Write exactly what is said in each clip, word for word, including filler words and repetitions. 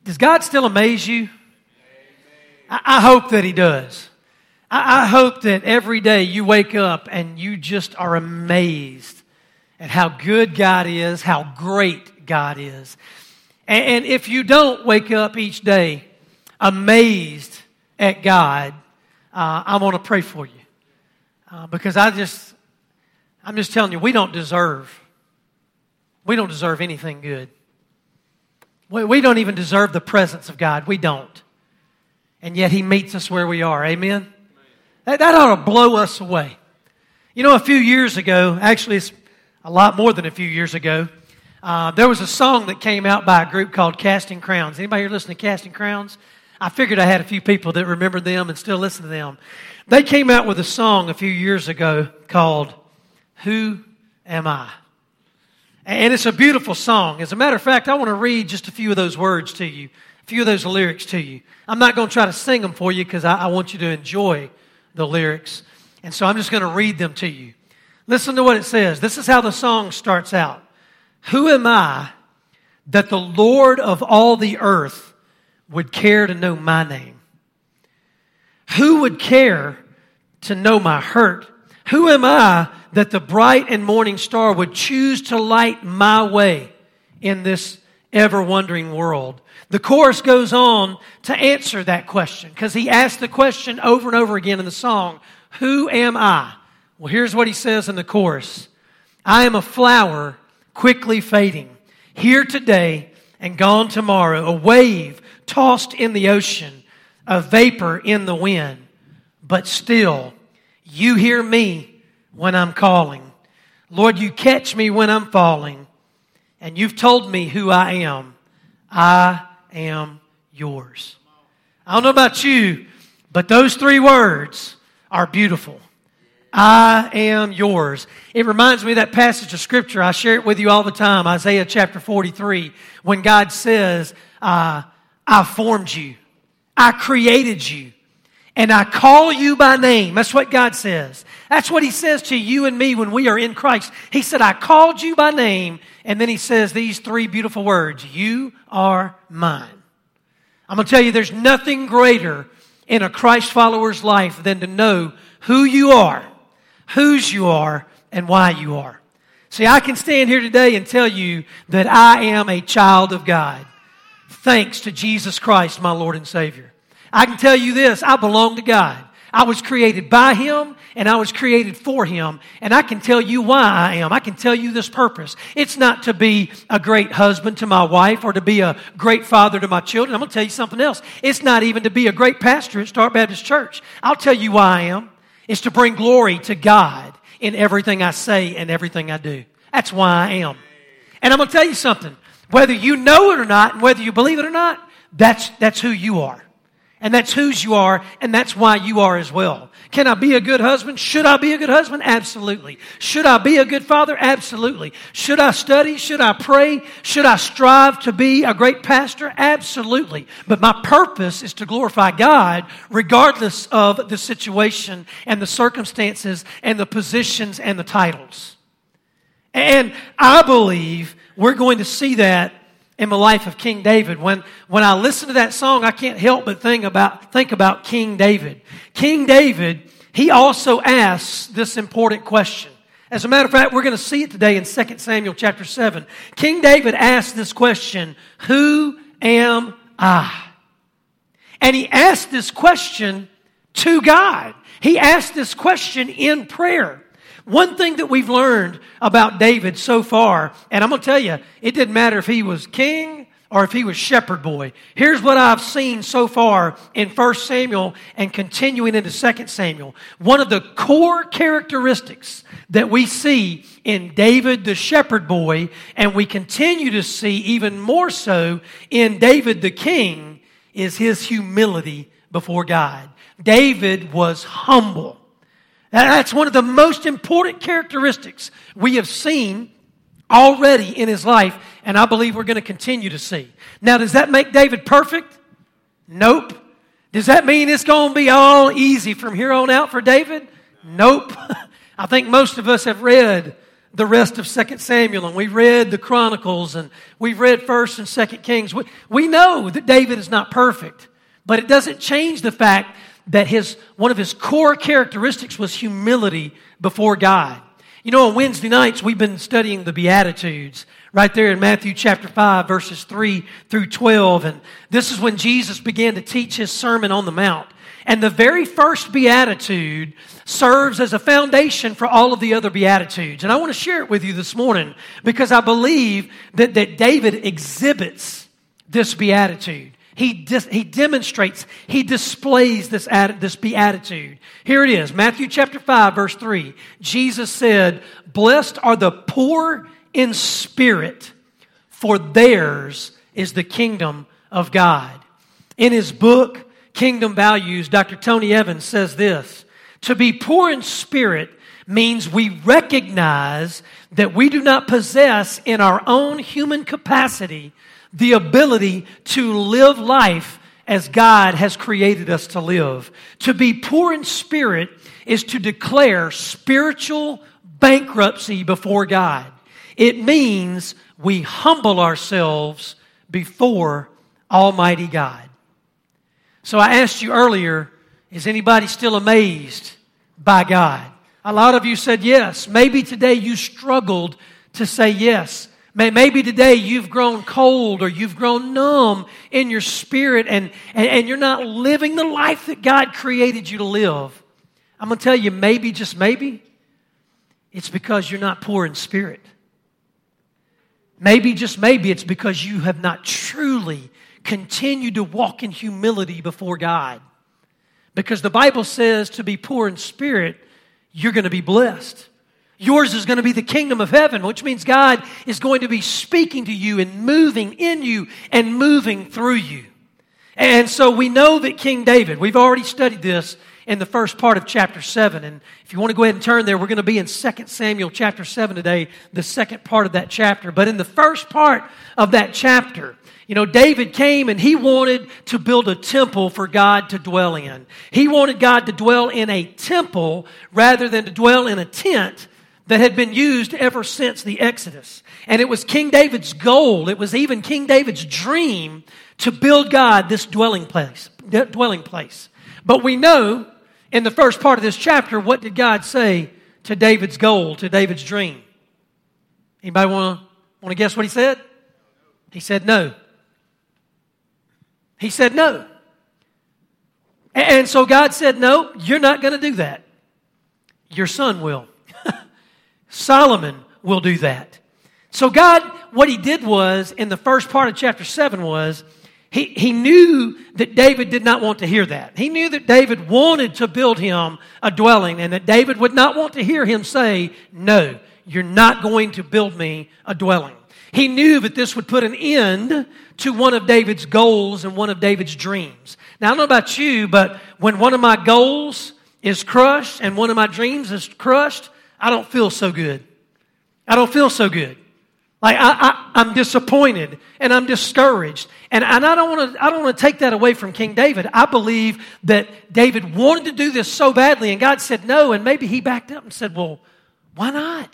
Does God still amaze you? I, I hope that He does. I, I hope that every day you wake up and you just are amazed at how good God is, how great God is. And, and if you don't wake up each day amazed at God, uh, I want to pray for you. Uh, because I just, I'm just telling you, we don't deserve, we don't deserve anything good. We, we don't even deserve the presence of God. We don't. And yet He meets us where we are. Amen? That, that ought to blow us away. You know, a few years ago, actually it's a lot more than a few years ago, uh, there was a song that came out by a group called Casting Crowns. Anybody here listen to Casting Crowns? I figured I had a few people that remembered them and still listen to them. They came out with a song a few years ago called Who Am I? And it's a beautiful song. As a matter of fact, I want to read just a few of those words to you, a few of those lyrics to you. I'm not going to try to sing them for you because I, I want you to enjoy the lyrics. And so I'm just going to read them to you. Listen to what it says. This is how the song starts out. Who am I that the Lord of all the earth would care to know my name? Who would care to know my hurt? Who am I that the bright and morning star would choose to light my way in this ever-wondering world? The chorus goes on to answer that question because he asks the question over and over again in the song, who am I? Well, here's what he says in the chorus. I am a flower quickly fading, here today and gone tomorrow, a wave tossed in the ocean, a vapor in the wind, but still, you hear me when I'm calling. Lord, you catch me when I'm falling, and you've told me who I am. I am yours. I don't know about you, but those three words are beautiful. I am yours. It reminds me of that passage of Scripture. I share it with you all the time, Isaiah chapter forty-three, when God says, uh, I formed you. I created you. And I call you by name. That's what God says. That's what He says to you and me when we are in Christ. He said, I called you by name. And then He says these three beautiful words. You are mine. I'm going to tell you, there's nothing greater in a Christ follower's life than to know who you are, whose you are, and why you are. See, I can stand here today and tell you that I am a child of God. Thanks to Jesus Christ, my Lord and Savior. I can tell you this, I belong to God. I was created by Him and I was created for Him. And I can tell you why I am. I can tell you this purpose. It's not to be a great husband to my wife or to be a great father to my children. I'm going to tell you something else. It's not even to be a great pastor at Start Baptist Church. I'll tell you why I am. It's to bring glory to God in everything I say and everything I do. That's why I am. And I'm going to tell you something. Whether you know it or not, and whether you believe it or not, that's, that's who you are. And that's whose you are, and that's why you are as well. Can I be a good husband? Should I be a good husband? Absolutely. Should I be a good father? Absolutely. Should I study? Should I pray? Should I strive to be a great pastor? Absolutely. But my purpose is to glorify God regardless of the situation and the circumstances and the positions and the titles. And I believe we're going to see that in the life of King David. When, when I listen to that song, I can't help but think about, think about King David. King David, he also asks this important question. As a matter of fact, we're going to see it today in Second Samuel chapter seven. King David asked this question, who am I? And he asked this question to God. He asked this question in prayer. One thing that we've learned about David so far, and I'm going to tell you, it didn't matter if he was king or if he was shepherd boy. Here's what I've seen so far in First Samuel and continuing into Second Samuel. One of the core characteristics that we see in David the shepherd boy, and we continue to see even more so in David the king, is his humility before God. David was humble. That's one of the most important characteristics we have seen already in his life, and I believe we're going to continue to see. Now, does that make David perfect? Nope. Does that mean it's going to be all easy from here on out for David? Nope. I think most of us have read the rest of Second Samuel, and we read the Chronicles, and we've read First and Second Kings, we, we know that David is not perfect, but it doesn't change the fact that his one of his core characteristics was humility before God. You know, on Wednesday nights, we've been studying the Beatitudes right there in Matthew chapter five, verses three through twelve. And this is when Jesus began to teach his Sermon on the Mount. And the very first Beatitude serves as a foundation for all of the other Beatitudes. And I want to share it with you this morning because I believe that, that David exhibits this Beatitude. He, dis, he demonstrates, he displays this, this beatitude. Here it is, Matthew chapter five, verse three. Jesus said, "Blessed are the poor in spirit, for theirs is the kingdom of God." In his book, Kingdom Values, Doctor Tony Evans says this: "To be poor in spirit means we recognize that we do not possess in our own human capacity the ability to live life as God has created us to live. To be poor in spirit is to declare spiritual bankruptcy before God. It means we humble ourselves before Almighty God." So I asked you earlier, is anybody still amazed by God? A lot of you said yes. Maybe today you struggled to say yes. Maybe today you've grown cold or you've grown numb in your spirit and, and, and you're not living the life that God created you to live. I'm going to tell you, maybe, just maybe, it's because you're not poor in spirit. Maybe, just maybe, it's because you have not truly continued to walk in humility before God. Because the Bible says to be poor in spirit, you're going to be blessed. Yours is going to be the kingdom of heaven, which means God is going to be speaking to you and moving in you and moving through you. And so we know that King David, we've already studied this in the first part of chapter seven. And if you want to go ahead and turn there, we're going to be in Second Samuel chapter seven today, the second part of that chapter. But in the first part of that chapter, you know, David came and he wanted to build a temple for God to dwell in. He wanted God to dwell in a temple rather than to dwell in a tent that had been used ever since the Exodus. And it was King David's goal, it was even King David's dream to build God this dwelling place, dwelling place. But we know in the first part of this chapter, what did God say to David's goal, to David's dream? Anybody want to want to guess what he said? He said no. He said no. And so God said, "No, you're not going to do that. Your son will. Solomon will do that." So God, what he did was, in the first part of chapter seven was, he, he knew that David did not want to hear that. He knew that David wanted to build him a dwelling and that David would not want to hear him say, "No, you're not going to build me a dwelling." He knew that this would put an end to one of David's goals and one of David's dreams. Now, I don't know about you, but when one of my goals is crushed and one of my dreams is crushed, I don't feel so good. I don't feel so good. Like I, I, I'm disappointed and I'm discouraged. And, and I don't want to I don't want to take that away from King David. I believe that David wanted to do this so badly and God said no, and maybe he backed up and said, "Well, why not?"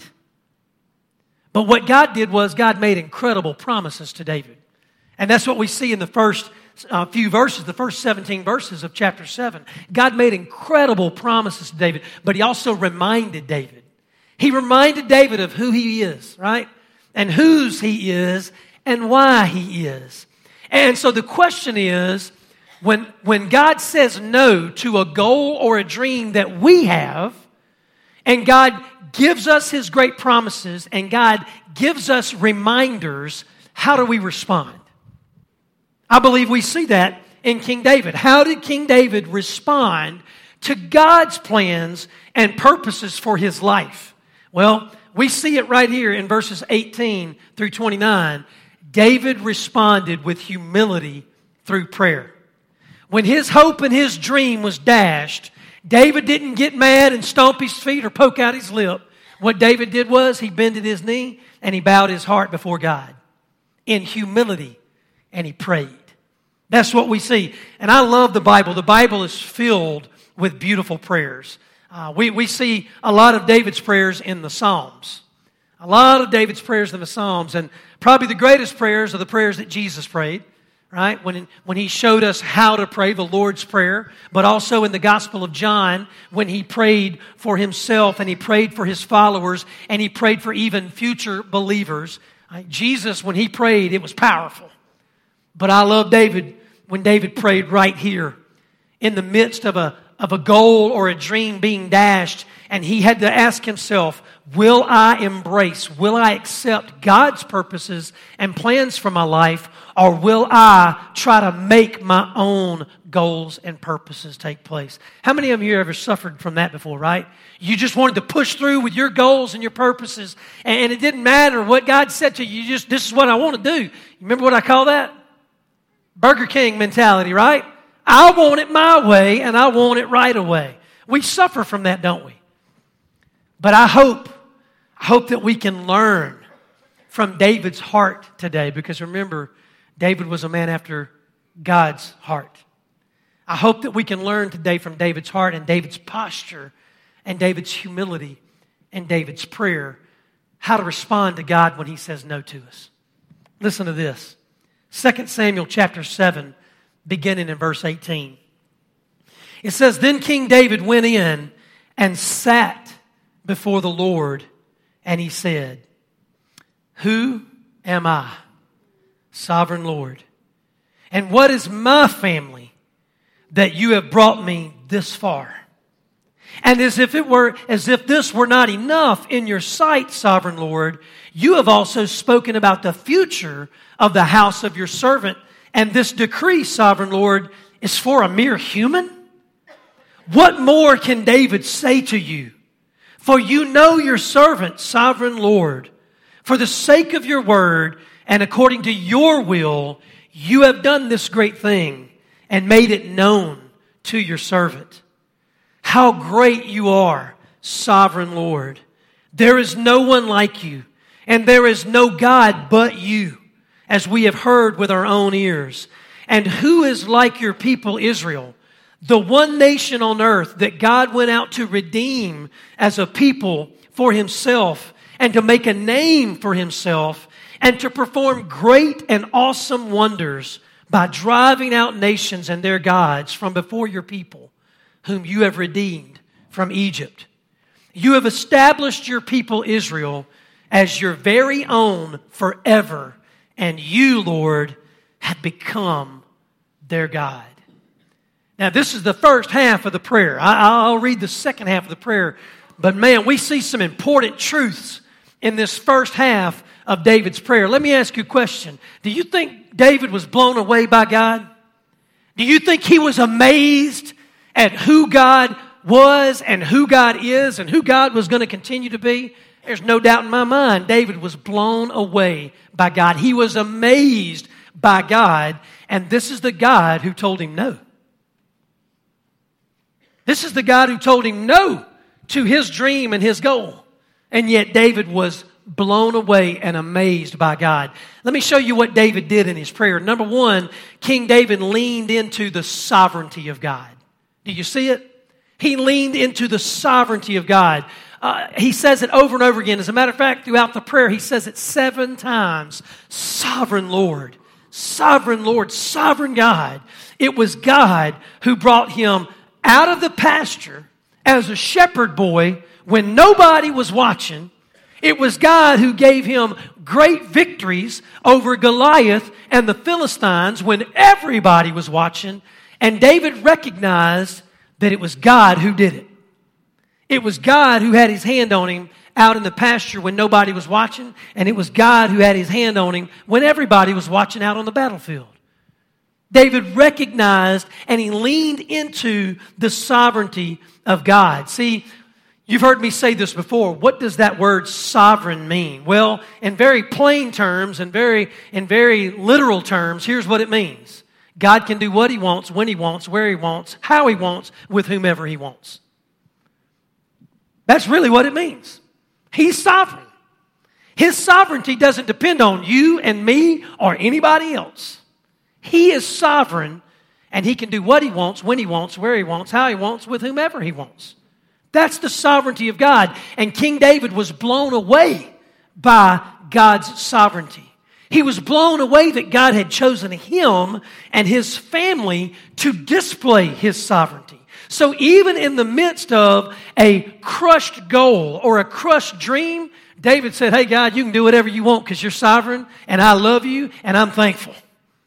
But what God did was God made incredible promises to David. And that's what we see in the first uh, few verses, the first seventeen verses of chapter seven. God made incredible promises to David, but he also reminded David. He reminded David of who he is, right? And whose he is and why he is. And so the question is, when, when God says no to a goal or a dream that we have, and God gives us his great promises, and God gives us reminders, how do we respond? I believe we see that in King David. How did King David respond to God's plans and purposes for his life? Well, we see it right here in verses eighteen through twenty-nine. David responded with humility through prayer. When his hope and his dream was dashed, David didn't get mad and stomp his feet or poke out his lip. What David did was he bended his knee and he bowed his heart before God in humility and he prayed. That's what we see. And I love the Bible. The Bible is filled with beautiful prayers. Uh, we, we see a lot of David's prayers in the Psalms. A lot of David's prayers in the Psalms, and probably the greatest prayers are the prayers that Jesus prayed, right? When, when He showed us how to pray the Lord's Prayer, but also in the Gospel of John, when He prayed for Himself and He prayed for His followers and He prayed for even future believers. Right? Jesus, when He prayed, it was powerful. But I love David when David prayed right here in the midst of a, of a goal or a dream being dashed, and he had to ask himself, will I embrace, will I accept God's purposes and plans for my life, or will I try to make my own goals and purposes take place? How many of you ever suffered from that before, right? You just wanted to push through with your goals and your purposes, and it didn't matter what God said to you. You just, this is what I want to do. You remember what I call that? Burger King mentality, right? I want it my way, and I want it right away. We suffer from that, don't we? But I hope, I hope that we can learn from David's heart today, because remember, David was a man after God's heart. I hope that we can learn today from David's heart and David's posture and David's humility and David's prayer how to respond to God when He says no to us. Listen to this. Second Samuel chapter seven, beginning in verse eighteen. It says, then King David went in and sat before the Lord, and he said, who am I, sovereign Lord? And what is my family that you have brought me this far? And as if it were, as if this were not enough in your sight, sovereign Lord, you have also spoken about the future of the house of your servant. And this decree, sovereign Lord, is for a mere human? What more can David say to you? For you know your servant, sovereign Lord. For the sake of your word and according to your will, you have done this great thing and made it known to your servant. How great you are, sovereign Lord. There is no one like you, and there is no God but you, as we have heard with our own ears. And who is like your people Israel, the one nation on earth that God went out to redeem as a people for Himself and to make a name for Himself and to perform great and awesome wonders by driving out nations and their gods from before your people, whom you have redeemed from Egypt. You have established your people Israel as your very own forever, and you, Lord, have become their God. Now, this is the first half of the prayer. I, I'll read the second half of the prayer. But man, we see some important truths in this first half of David's prayer. Let me ask you a question. Do you think David was blown away by God? Do you think he was amazed at who God was and who God is and who God was going to continue to be? There's no doubt in my mind David was blown away by God. He was amazed by God, and this is the God who told him no. This is the God who told him no to his dream and his goal. And yet David was blown away and amazed by God. Let me show you what David did in his prayer. Number one, King David leaned into the sovereignty of God. Do you see it? He leaned into the sovereignty of God. Uh, he says it over and over again. As a matter of fact, throughout the prayer, he says it seven times. Sovereign Lord, sovereign Lord, sovereign God. It was God who brought him out of the pasture as a shepherd boy when nobody was watching. It was God who gave him great victories over Goliath and the Philistines when everybody was watching. And David recognized that it was God who did it. It was God who had His hand on him out in the pasture when nobody was watching. And it was God who had His hand on him when everybody was watching out on the battlefield. David recognized and he leaned into the sovereignty of God. See, you've heard me say this before. What does that word sovereign mean? Well, in very plain terms and very in very literal terms, here's what it means. God can do what He wants, when He wants, where He wants, how He wants, with whomever He wants. That's really what it means. He's sovereign. His sovereignty doesn't depend on you and me or anybody else. He is sovereign, and He can do what He wants, when He wants, where He wants, how He wants, with whomever He wants. That's the sovereignty of God. And King David was blown away by God's sovereignty. He was blown away that God had chosen him and his family to display his sovereignty. So even in the midst of a crushed goal or a crushed dream, David said, hey God, you can do whatever you want because you're sovereign and I love you and I'm thankful.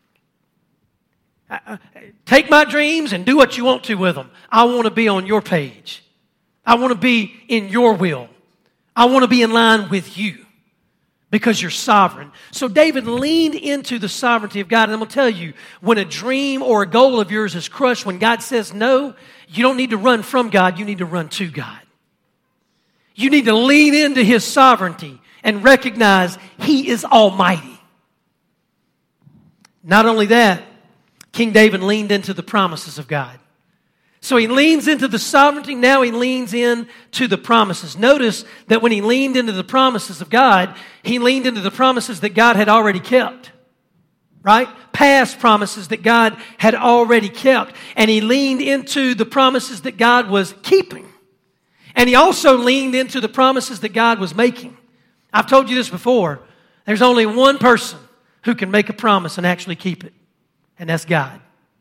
Take my dreams and do what you want to with them. I want to be on your page. I want to be in your will. I want to be in line with you because you're sovereign. So David leaned into the sovereignty of God. And I'm going to tell you, when a dream or a goal of yours is crushed, when God says no, you don't need to run from God. You need to run to God. You need to lean into His sovereignty and recognize He is almighty. Not only that, King David leaned into the promises of God. So he leans into the sovereignty, now he leans into the promises. Notice that when he leaned into the promises of God, he leaned into the promises that God had already kept. Right? Past promises that God had already kept. And he leaned into the promises that God was keeping. And he also leaned into the promises that God was making. I've told you this before. There's only one person who can make a promise and actually keep it. And that's God.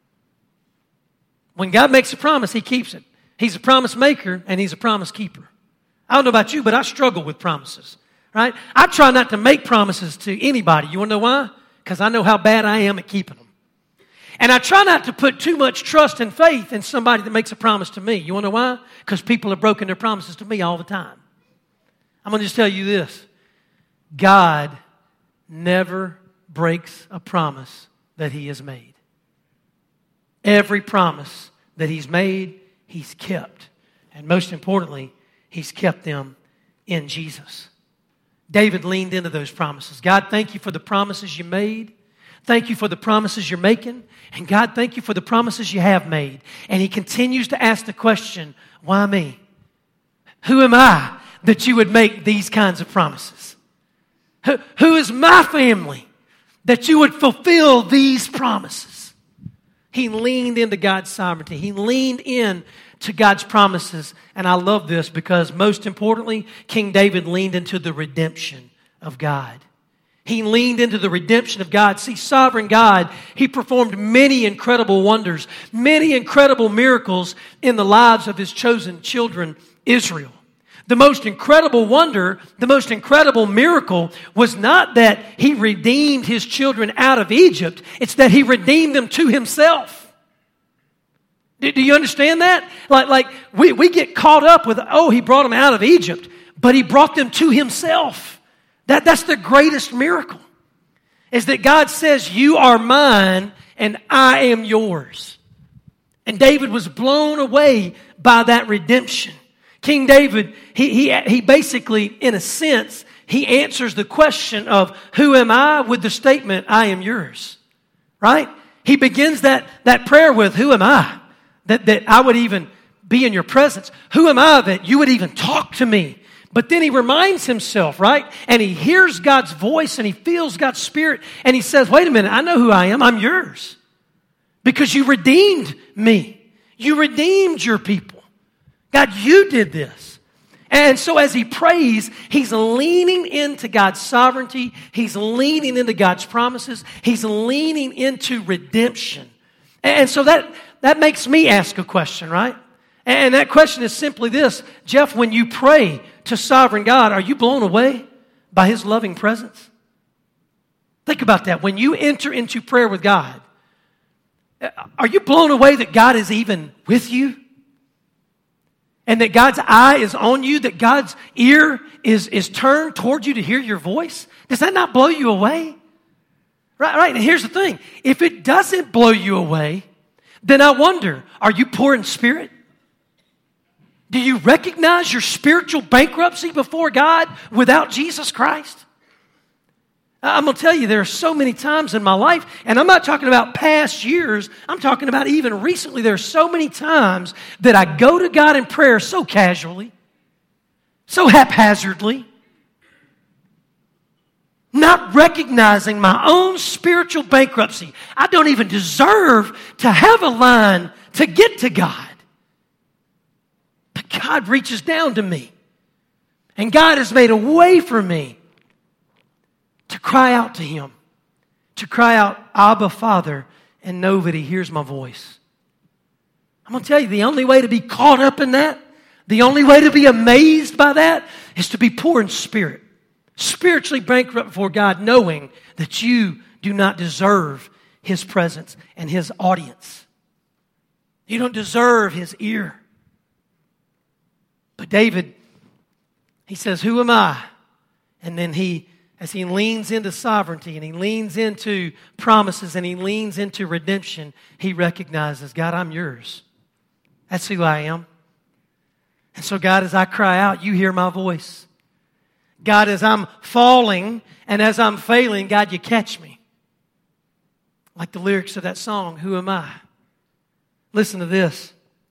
When God makes a promise, He keeps it. He's a promise maker and He's a promise keeper. I don't know about you, but I struggle with promises. Right? I try not to make promises to anybody. You want to know why? Because I know how bad I am at keeping them. And I try not to put too much trust and faith in somebody that makes a promise to me. You want to know why? Because people have broken their promises to me all the time. I'm going to just tell you this. God never breaks a promise that He has made. Every promise that He's made, He's kept. And most importantly, He's kept them in Jesus. David leaned into those promises. God, thank you for the promises you made. Thank you for the promises you're making. And God, thank you for the promises you have made. And he continues to ask the question, why me? Who am I that you would make these kinds of promises? Who, who is my family that you would fulfill these promises? He leaned into God's sovereignty. He leaned in to God's promises. And I love this because most importantly, King David leaned into the redemption of God. He leaned into the redemption of God. See, sovereign God, He performed many incredible wonders, many incredible miracles in the lives of His chosen children, Israel. The most incredible wonder, the most incredible miracle was not that He redeemed His children out of Egypt. It's that He redeemed them to Himself. Do, do you understand that? Like, like we, we get caught up with, oh, He brought them out of Egypt, but He brought them to Himself. That, that's the greatest miracle, is that God says, you are mine and I am yours. And David was blown away by that redemption. King David, he, he, he basically, in a sense, he answers the question of who am I with the statement, I am yours. Right? He begins that, that prayer with, who am I? That, that I would even be in your presence. Who am I that you would even talk to me? But then he reminds himself, right? And he hears God's voice and he feels God's Spirit. And he says, wait a minute, I know who I am. I'm yours. Because you redeemed me. You redeemed your people. God, you did this. And so as he prays, he's leaning into God's sovereignty. He's leaning into God's promises. He's leaning into redemption. And so that, that makes me ask a question, right? And that question is simply this. Jeff, when you pray to sovereign God, are you blown away by His loving presence? Think about that. When you enter into prayer with God, are you blown away that God is even with you? And that God's eye is on you? That God's ear is, is turned toward you to hear your voice? Does that not blow you away? Right, right. And here's the thing. If it doesn't blow you away, then I wonder, are you poor in spirit? Do you recognize your spiritual bankruptcy before God without Jesus Christ? I'm going to tell you, there are so many times in my life, and I'm not talking about past years, I'm talking about even recently, there are so many times that I go to God in prayer so casually, so haphazardly, not recognizing my own spiritual bankruptcy. I don't even deserve to have a line to get to God. But God reaches down to me. And God has made a way for me to cry out to Him, to cry out, Abba, Father, and know that He hears my voice. I'm going to tell you, the only way to be caught up in that, the only way to be amazed by that is to be poor in spirit. Spiritually bankrupt before God, knowing that you do not deserve His presence and His audience. You don't deserve His ear. But David, he says, who am I? And then he, as he leans into sovereignty and he leans into promises and he leans into redemption, he recognizes, God, I'm yours. That's who I am. And so God, as I cry out, you hear my voice. God, as I'm falling and as I'm failing, God, you catch me. Like the lyrics of that song, Who Am I? Listen to this.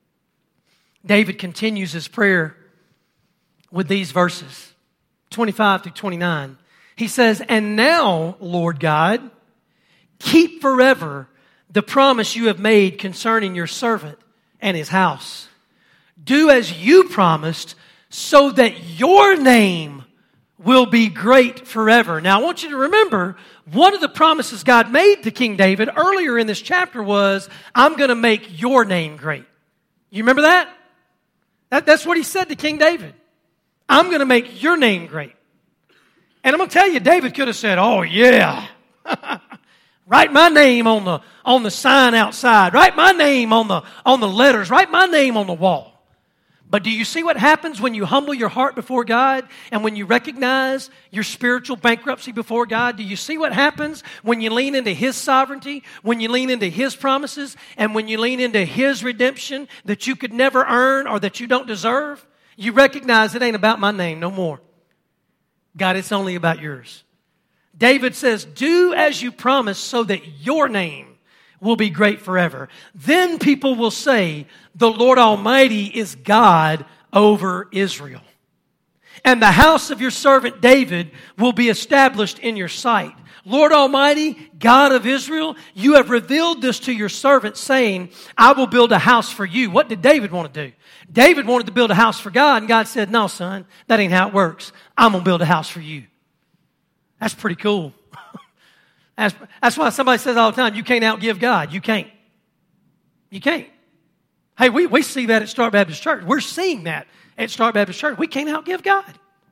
David continues his prayer with these verses, twenty-five through twenty-nine. He says, and now, Lord God, keep forever the promise you have made concerning your servant and his house. Do as you promised, so that your name will be great forever. Now, I want you to remember, one of the promises God made to King David earlier in this chapter was, I'm going to make your name great. You remember that? that? That's what he said to King David. I'm going to make your name great. And I'm going to tell you, David could have said, oh, yeah. Write my name on the, on the sign outside. Write my name on the, on the letters. Write my name on the wall. But do you see what happens when you humble your heart before God and when you recognize your spiritual bankruptcy before God? Do you see what happens when you lean into His sovereignty, when you lean into His promises, and when you lean into His redemption that you could never earn or that you don't deserve? You recognize it ain't about my name no more. God, it's only about yours. David says, do as you promised so that your name will be great forever. Then people will say, the Lord Almighty is God over Israel. And the house of your servant David will be established in your sight. Lord Almighty, God of Israel, you have revealed this to your servant, saying, I will build a house for you. What did David want to do? David wanted to build a house for God, and God said, no, son, that ain't how it works. I'm going to build a house for you. That's pretty cool. That's, that's why somebody says all the time, you can't outgive God. You can't. You can't. Hey, we, we see that at Start Baptist Church. We're seeing that at Start Baptist Church. We can't outgive God.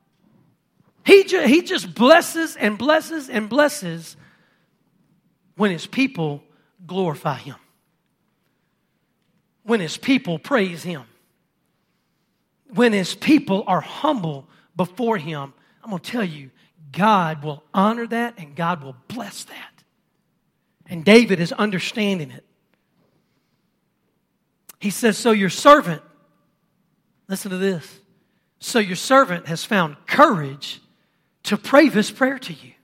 He, ju- he just blesses and blesses and blesses when His people glorify Him. When His people praise Him. When His people are humble before Him. I'm going to tell you, God will honor that and God will bless that. And David is understanding it. He says, so your servant, listen to this, so your servant has found courage to pray this prayer to you.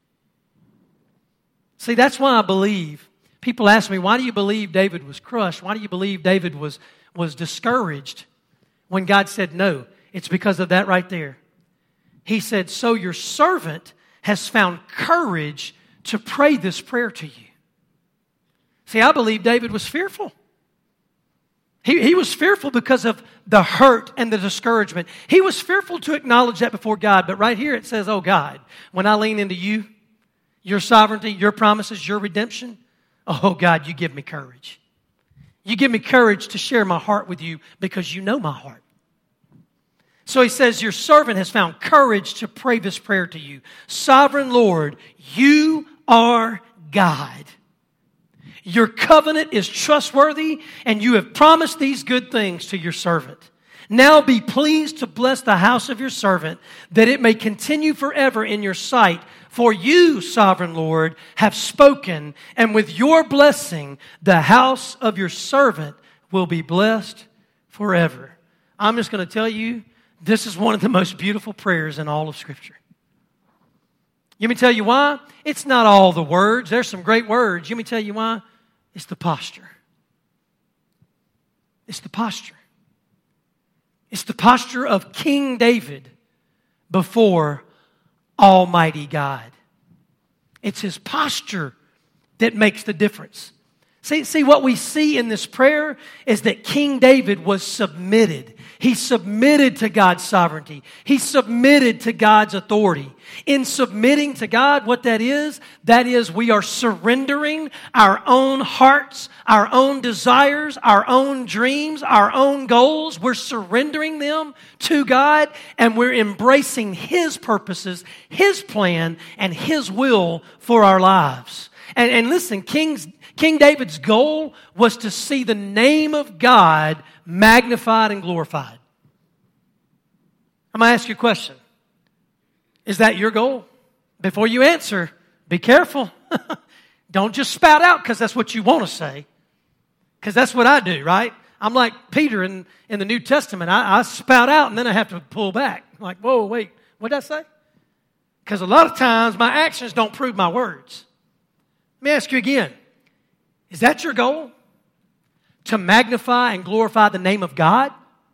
See, that's why I believe, people ask me, why do you believe David was crushed? Why do you believe David was, was discouraged when God said no? It's because of that right there. He said, so your servant has found courage to pray this prayer to you. See, I believe David was fearful. He, he was fearful because of the hurt and the discouragement. He was fearful to acknowledge that before God. But right here it says, oh God, when I lean into you, your sovereignty, your promises, your redemption, oh God, you give me courage. You give me courage to share my heart with you because you know my heart. So he says, your servant has found courage to pray this prayer to you. Sovereign Lord, you are God. Your covenant is trustworthy, and you have promised these good things to your servant. Now be pleased to bless the house of your servant, that it may continue forever in your sight. For you, sovereign Lord, have spoken, and with your blessing, the house of your servant will be blessed forever. I'm just going to tell you, this is one of the most beautiful prayers in all of Scripture. Let me tell you why. It's not all the words. There's some great words. Let me tell you why. It's the posture. It's the posture. It's the posture of King David before Almighty God. It's his posture that makes the difference. See, see, what we see in this prayer is that King David was submitted. He submitted to God's sovereignty. He submitted to God's authority. In submitting to God, what that is, that is we are surrendering our own hearts, our own desires, our own dreams, our own goals. We're surrendering them to God, and we're embracing His purposes, His plan, and His will for our lives. And, and listen, King's King David's goal was to see the name of God magnified and glorified. I'm going to ask you a question. Is that your goal? Before you answer, be careful. Don't just spout out because that's what you want to say. Because that's what I do, right? I'm like Peter in, in the New Testament. I, I spout out and then I have to pull back. I'm like, whoa, wait, what did I say? Because a lot of times my actions don't prove my words. Let me ask you again. Is that your goal? To magnify and glorify the name of God?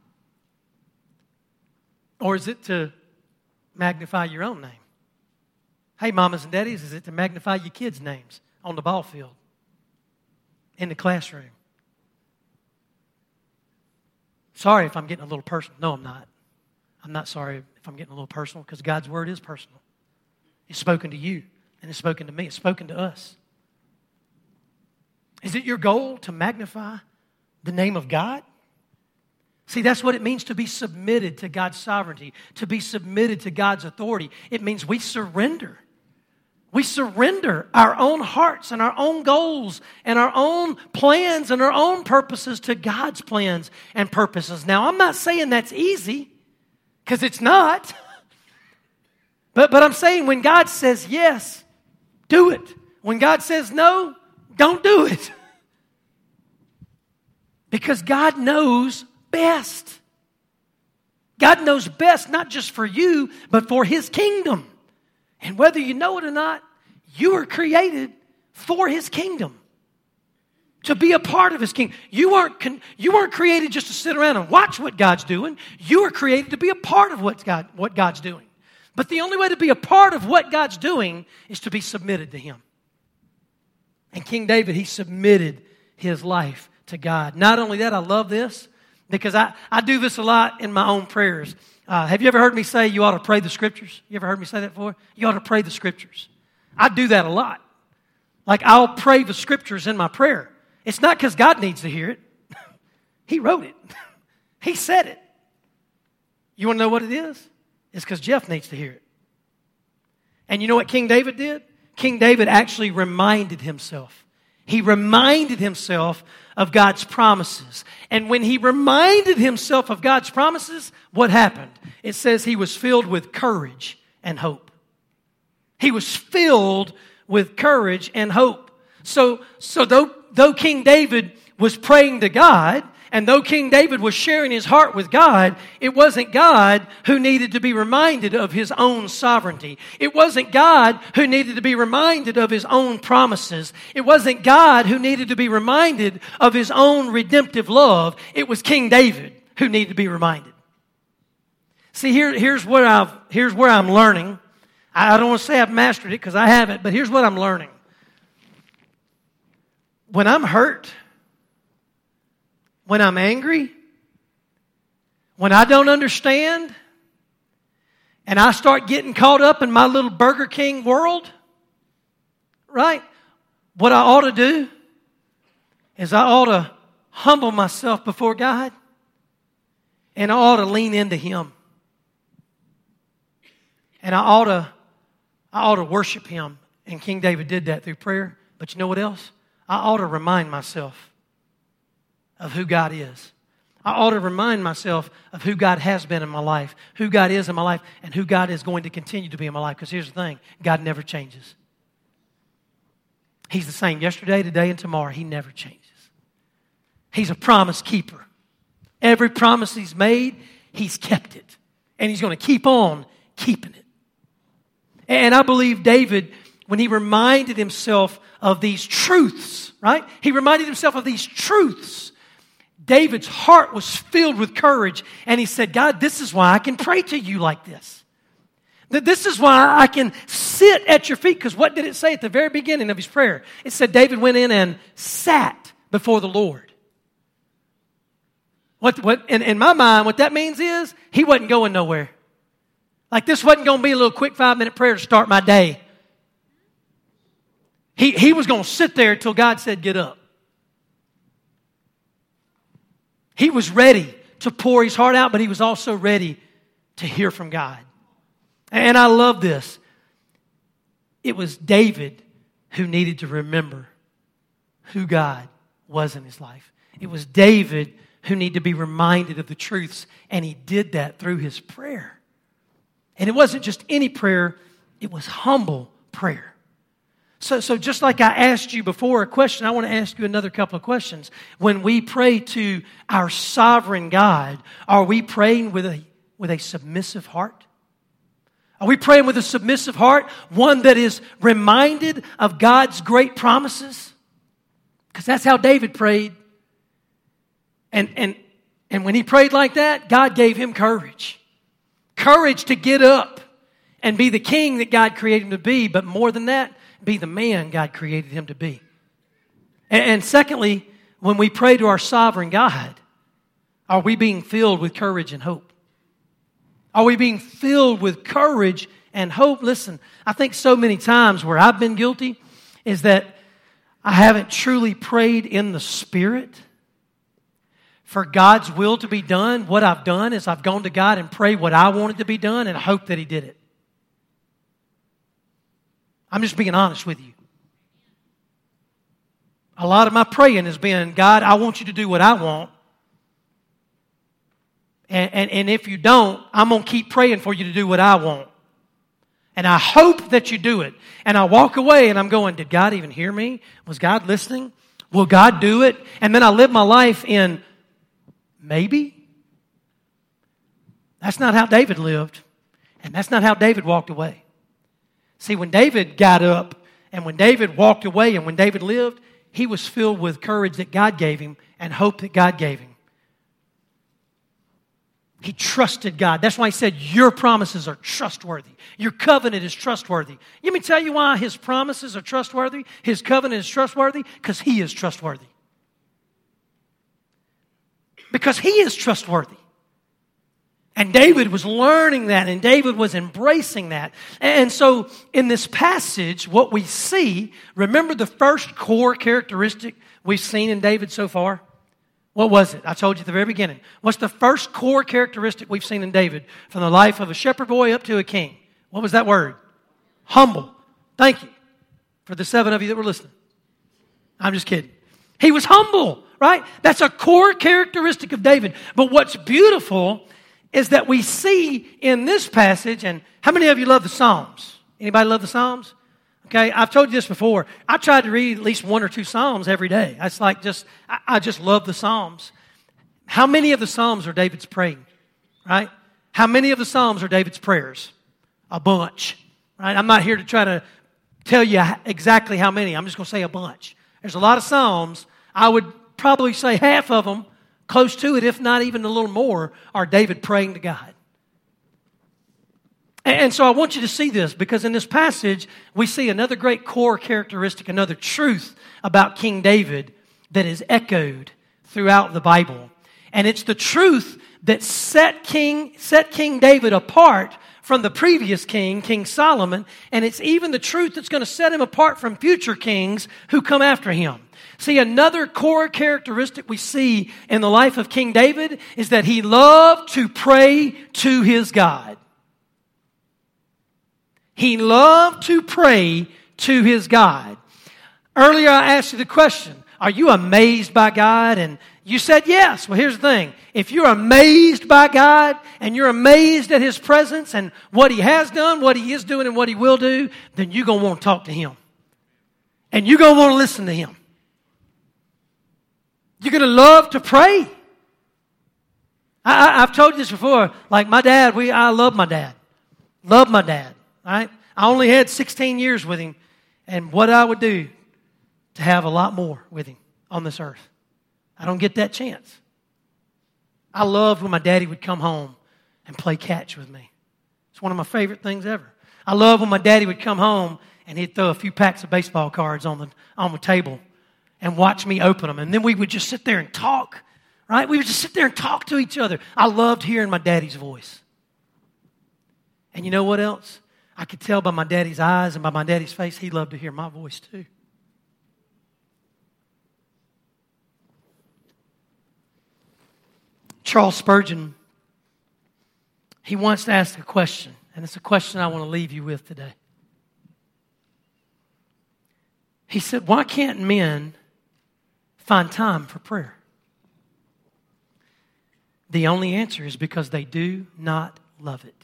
Or is it to magnify your own name? Hey, mamas and daddies, is it to magnify your kids' names on the ball field, in the classroom? Sorry if I'm getting a little personal. No, I'm not. I'm not sorry if I'm getting a little personal because God's word is personal. It's spoken to you and it's spoken to me. It's spoken to us. Is it your goal to magnify the name of God? See, that's what it means to be submitted to God's sovereignty, to be submitted to God's authority. It means we surrender. We surrender our own hearts and our own goals and our own plans and our own purposes to God's plans and purposes. Now, I'm not saying that's easy, because it's not. But, but I'm saying when God says yes, do it. When God says no, don't do it. Because God knows best. God knows best, not just for you, but for His kingdom. And whether you know it or not, you were created for His kingdom. To be a part of His kingdom. You weren't, con- you weren't created just to sit around and watch what God's doing. You were created to be a part of what, God, what God's doing. But the only way to be a part of what God's doing is to be submitted to Him. And King David, he submitted his life to God. Not only that, I love this because I, I do this a lot in my own prayers. Uh, have you ever heard me say you ought to pray the Scriptures? You ever heard me say that before? You ought to pray the Scriptures. I do that a lot. Like I'll pray the Scriptures in my prayer. It's not because God needs to hear it. He wrote it. He said it. You want to know what it is? It's because Jeff needs to hear it. And you know what King David did? King David actually reminded himself. He reminded himself of God's promises. And when he reminded himself of God's promises, what happened? It says he was filled with courage and hope. He was filled with courage and hope. So, so though, though King David was praying to God, and though King David was sharing his heart with God, it wasn't God who needed to be reminded of His own sovereignty. It wasn't God who needed to be reminded of His own promises. It wasn't God who needed to be reminded of His own redemptive love. It was King David who needed to be reminded. See, here, here's, where I've, here's where I'm learning. I don't want to say I've mastered it because I haven't, but here's what I'm learning. When I'm hurt, when I'm angry, when I don't understand, and I start getting caught up in my little Burger King world, right? What I ought to do is I ought to humble myself before God, and I ought to lean into Him. And I ought to, I ought to worship Him. And King David did that through prayer. But you know what else? I ought to remind myself of who God is. I ought to remind myself of who God has been in my life, who God is in my life, and who God is going to continue to be in my life. Because here's the thing, God never changes. He's the same yesterday, today, and tomorrow. He never changes. He's a promise keeper. Every promise He's made, He's kept it. And He's going to keep on keeping it. And I believe David, when he reminded himself of these truths, right? He reminded himself of these truths. David's heart was filled with courage, and he said, God, this is why I can pray to you like this. That this is why I can sit at your feet. Because what did it say at the very beginning of his prayer? It said David went in and sat before the Lord. What, what, in, in my mind, what that means is he wasn't going nowhere. Like this wasn't going to be a little quick five-minute prayer to start my day. He, he was going to sit there until God said, get up. He was ready to pour his heart out, but he was also ready to hear from God. And I love this. It was David who needed to remember who God was in his life. It was David who needed to be reminded of the truths, and he did that through his prayer. And it wasn't just any prayer, it was humble prayer. So, so just like I asked you before a question, I want to ask you another couple of questions. When we pray to our sovereign God, are we praying with a, with a submissive heart? Are we praying with a submissive heart? One that is reminded of God's great promises? Because that's how David prayed. And, and, and when he prayed like that, God gave him courage. Courage to get up and be the king that God created him to be. But more than that, be the man God created him to be. And, and secondly, when we pray to our sovereign God, are we being filled with courage and hope? Are we being filled with courage and hope? Listen, I think so many times where I've been guilty is that I haven't truly prayed in the Spirit for God's will to be done. What I've done is I've gone to God and prayed what I wanted to be done and hope that He did it. I'm just being honest with you. A lot of my praying has been, God, I want you to do what I want. And, and, and if you don't, I'm going to keep praying for you to do what I want. And I hope that you do it. And I walk away and I'm going, did God even hear me? Was God listening? Will God do it? And then I live my life in maybe. That's not how David lived. And that's not how David walked away. See, when David got up and when David walked away and when David lived, he was filled with courage that God gave him and hope that God gave him. He trusted God. That's why he said, your promises are trustworthy. Your covenant is trustworthy. Let me tell you why his promises are trustworthy. His covenant is trustworthy because he is trustworthy. Because he is trustworthy. And David was learning that, and David was embracing that. And so in this passage, what we see, remember the first core characteristic we've seen in David so far? What was it? I told you at the very beginning. What's the first core characteristic we've seen in David from the life of a shepherd boy up to a king? What was that word? Humble. Thank you for the seven of you that were listening. I'm just kidding. He was humble, right? That's a core characteristic of David. But what's beautiful is that we see in this passage, and how many of you love the Psalms? Anybody love the Psalms? Okay, I've told you this before. I try to read at least one or two Psalms every day. It's like just, I, I just love the Psalms. How many of the Psalms are David's praying? Right? How many of the Psalms are David's prayers? A bunch. Right? I'm not here to try to tell you exactly how many. I'm just going to say a bunch. There's a lot of Psalms. I would probably say half of them, close to it, if not even a little more, are David praying to God. And so I want you to see this because in this passage, we see another great core characteristic, another truth about King David that is echoed throughout the Bible. And it's the truth that set King, set King David apart from the previous king, King Solomon. And it's even the truth that's going to set him apart from future kings who come after him. See, another core characteristic we see in the life of King David is that he loved to pray to his God. He loved to pray to his God. Earlier I asked you the question, are you amazed by God? And you said yes. Well, here's the thing. If you're amazed by God and you're amazed at His presence and what He has done, what He is doing, and what He will do, then you're going to want to talk to Him. And you're going to want to listen to Him. You're going to love to pray. I, I, I've told you this before. Like my dad, we I love my dad. Love my dad. Right? I only had sixteen years with him, and what I would do to have a lot more with him on this earth. I don't get that chance. I loved when my daddy would come home and play catch with me. It's one of my favorite things ever. I love when my daddy would come home and he'd throw a few packs of baseball cards on the, on the table and watch me open them. And then we would just sit there and talk, right? We would just sit there and talk to each other. I loved hearing my daddy's voice. And you know what else? I could tell by my daddy's eyes and by my daddy's face, he loved to hear my voice too. Charles Spurgeon, he once asked a question, and it's a question I want to leave you with today. He said, why can't men find time for prayer? The only answer is because they do not love it.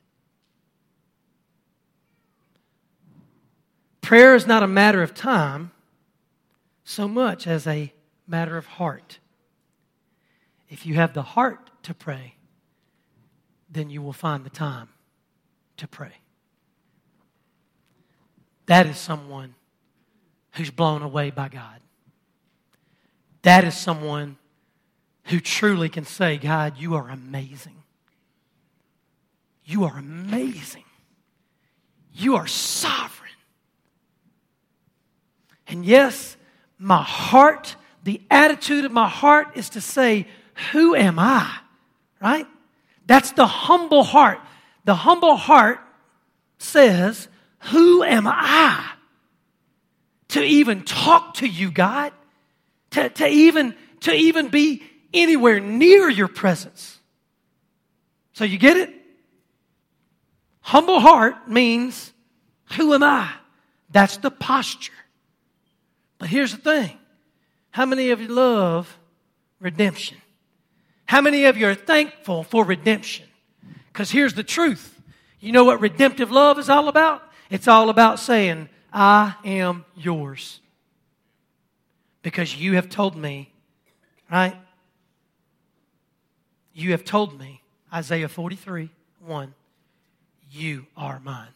Prayer is not a matter of time so much as a matter of heart. If you have the heart to pray, then you will find the time to pray. That is someone who's blown away by God. That is someone who truly can say, God, you are amazing. You are amazing. You are sovereign. And yes, my heart, the attitude of my heart is to say, who am I? Right? That's the humble heart. The humble heart says, who am I to even talk to you, God? To, to, even, to even be anywhere near your presence. So you get it? Humble heart means, who am I? That's the posture. But here's the thing. How many of you love redemption? How many of you are thankful for redemption? Because here's the truth. You know what redemptive love is all about? It's all about saying, I am yours. Because you have told me, right? You have told me, Isaiah forty-three, one, you are mine.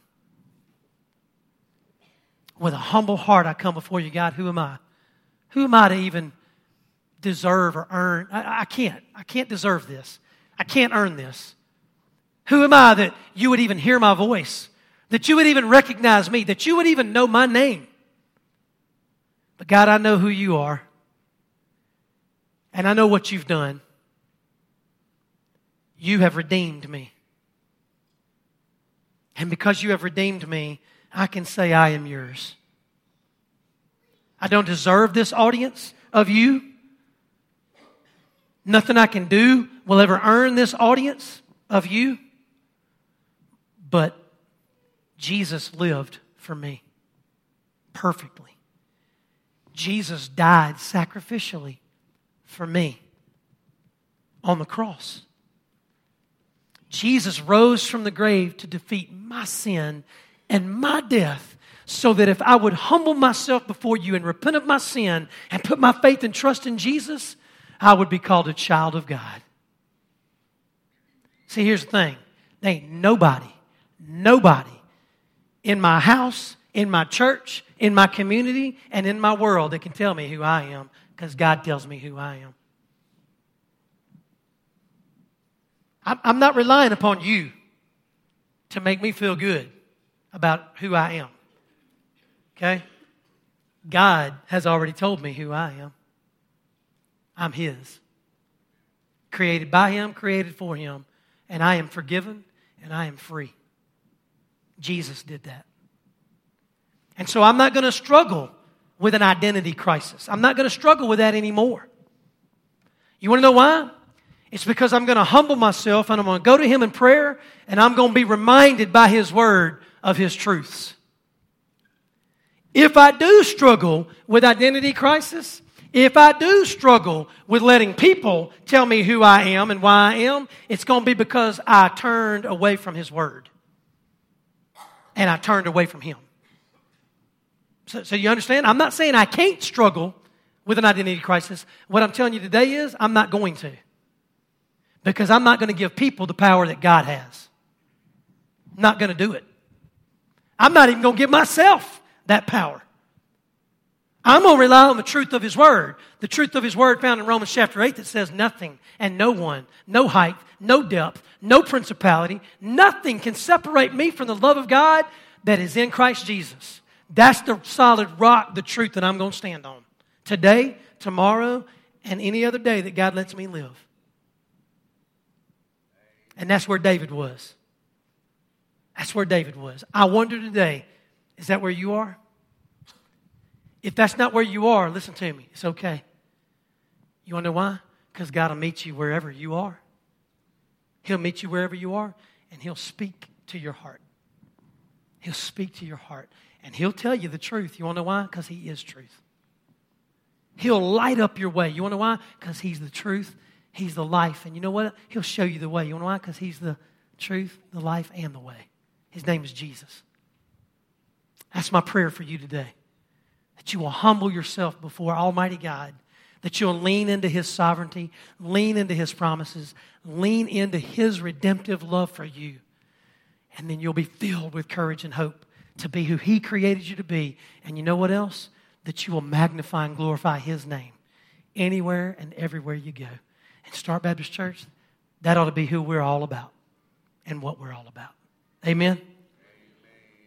With a humble heart, I come before you, God. Who am I? Who am I to even deserve or earn? I, I can't. I can't deserve this. I can't earn this. Who am I that you would even hear my voice? That you would even recognize me? That you would even know my name? But God, I know who you are. And I know what you've done. You have redeemed me. And because you have redeemed me, I can say I am yours. I don't deserve this audience of you. Nothing I can do will ever earn this audience of you. But Jesus lived for me perfectly. Jesus died sacrificially for me on the cross. Jesus rose from the grave to defeat my sin and my death, so that if I would humble myself before you and repent of my sin and put my faith and trust in Jesus, I would be called a child of God. See, here's the thing. There ain't nobody, nobody in my house, in my church, in my community, and in my world that can tell me who I am, because God tells me who I am. I'm not relying upon you to make me feel good about who I am. Okay? God has already told me who I am. I'm His. Created by Him, created for Him. And I am forgiven and I am free. Jesus did that. And so I'm not going to struggle with an identity crisis. I'm not going to struggle with that anymore. You want to know why? It's because I'm going to humble myself and I'm going to go to Him in prayer and I'm going to be reminded by His Word of His truths. If I do struggle with identity crisis, if I do struggle with letting people tell me who I am and why I am, it's going to be because I turned away from His Word. And I turned away from Him. So, so you understand? I'm not saying I can't struggle with an identity crisis. What I'm telling you today is I'm not going to. Because I'm not going to give people the power that God has. I'm not going to do it. I'm not even going to give myself that power. I'm going to rely on the truth of His Word. The truth of His Word found in Romans chapter eight that says nothing and no one, no height, no depth, no principality, nothing can separate me from the love of God that is in Christ Jesus. That's the solid rock, the truth that I'm going to stand on. Today, tomorrow, and any other day that God lets me live. And that's where David was. That's where David was. I wonder today, is that where you are? If that's not where you are, listen to me. It's okay. You want to know why? Because God will meet you wherever you are. He'll meet you wherever you are, and He'll speak to your heart. He'll speak to your heart. And He'll tell you the truth. You want to know why? Because He is truth. He'll light up your way. You want to know why? Because He's the truth. He's the life. And you know what? He'll show you the way. You want to know why? Because He's the truth, the life, and the way. His name is Jesus. That's my prayer for you today. That you will humble yourself before Almighty God. That you'll lean into His sovereignty, lean into His promises, lean into His redemptive love for you. And then you'll be filled with courage and hope to be who He created you to be. And you know what else? That you will magnify and glorify His name anywhere and everywhere you go. And Start Baptist Church, that ought to be who we're all about and what we're all about. Amen.